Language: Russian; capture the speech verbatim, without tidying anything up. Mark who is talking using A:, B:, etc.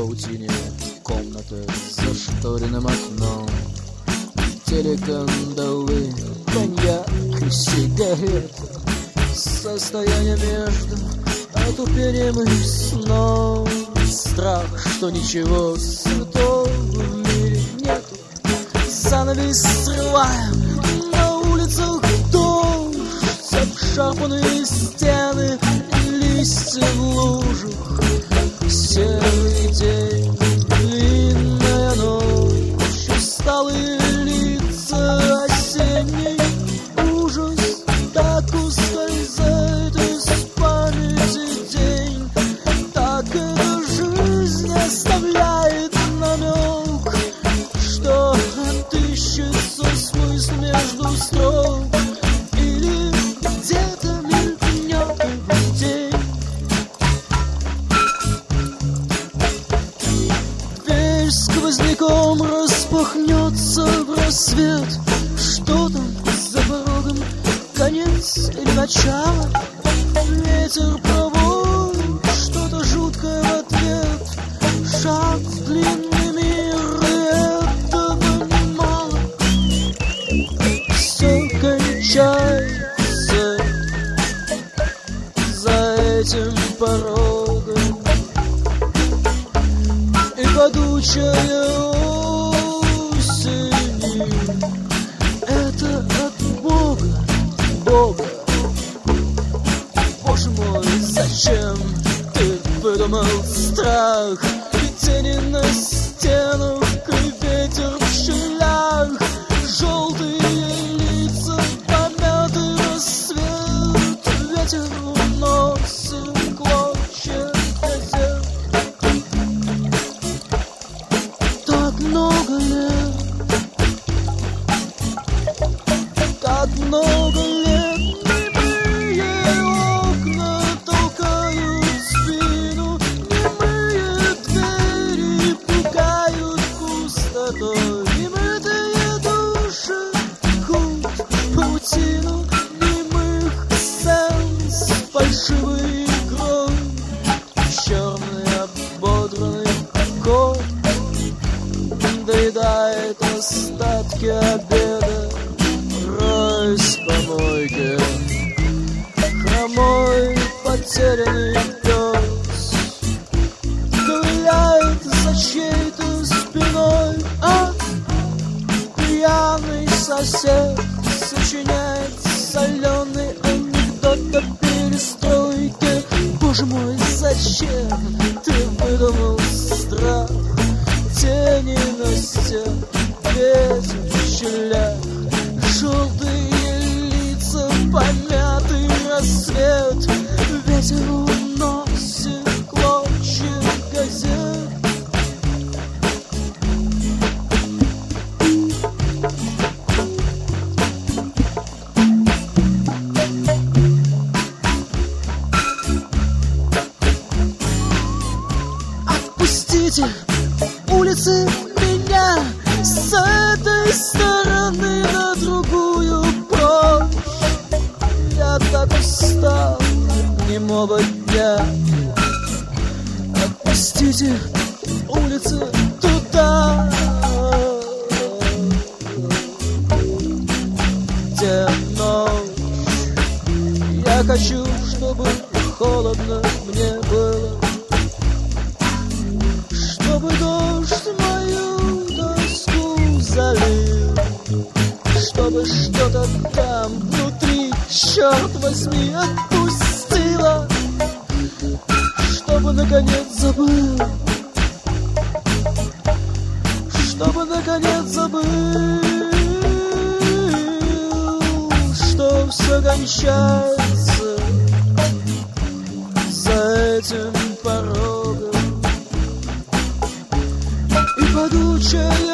A: паутине комнаты с зашторенным окном. Телекандалы, коньяк и сигареты, состояние между отупением и сном. Страх, что ничего святого в мире нету. Занавес срываем, на улицах дождь, обшарпанные стены, листья в лужах. Серый день, длинная ночь, усталые лица, осенний ужас. Так ускользает из памяти день, так эта жизнь оставляет намек, что отыщется смысл между строк или где-то мелькнет в день. Дверь сквозняком распахнется в рассвет. Что там за порогом, конец или начало? Ветер проводит что-то жуткое в ответ. Шаг в длинный мир, и этого мало. Все кончается за этим порогом. И падучая осень — это от Бога, Бога. Боже мой, зачем ты выдумал страх? И тени на стенах, и ветер в щелях, желтые лица, помятый рассвет. Ветер уносит клочья газет. Так много лет, так много лет. Немытые души кут паутину немых сцен с фальшивой игрой. Черный ободранный кот доедает остатки обеда, роясь по помойке. Хромой потерянный пес ковыляет за чьей-то спиной, а пьяный сосед сочиняет соленый анекдот о перестройке. Боже мой, зачем ты выдумал страх? Тени на стенах, ветер в щелях, желтые лица, помятый рассвет. Ветер уносит клочья газет. Отпустите улицы меня с этой стороны на другую прочь. Я так устал от немого дня. Отпустите улицы туда, где ночь. Я хочу, чтобы холодно мне было, чтобы дождь мою тоску залил, чтобы что-то там внутри, черт возьми, отпустило, чтобы наконец забыл, чтобы наконец забыл, что все кончается за этим порогом. И падучая